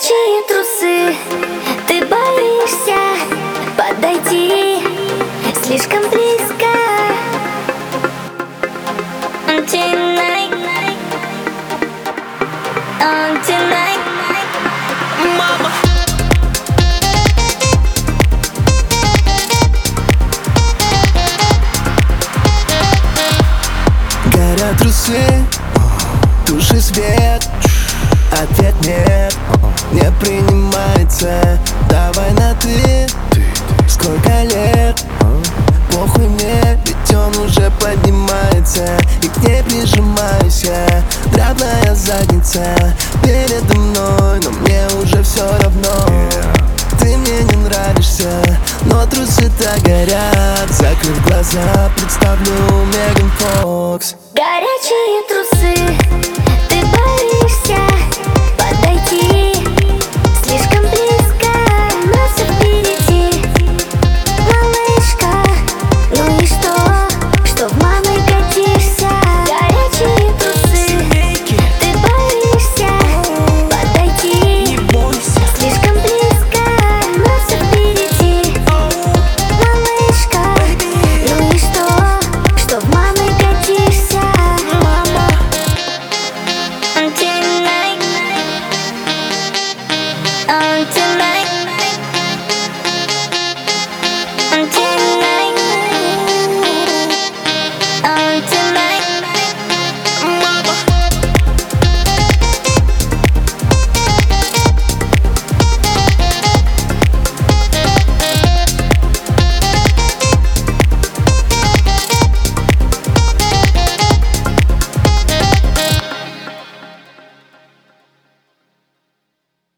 Горячие трусы, ты боишься подойти слишком близко. Tonight, tonight. Мама. Горят трусы, туши свет, ответ нет, не принимается. Давай на ты, сколько лет, похуй мне, ведь он уже поднимается. И к ней прижимаюсь я, дряблая задница передо мной, но мне уже все равно. Ты мне не нравишься, но трусы-то горят. Закрыв глаза, представлю Меган Фокс. Горячие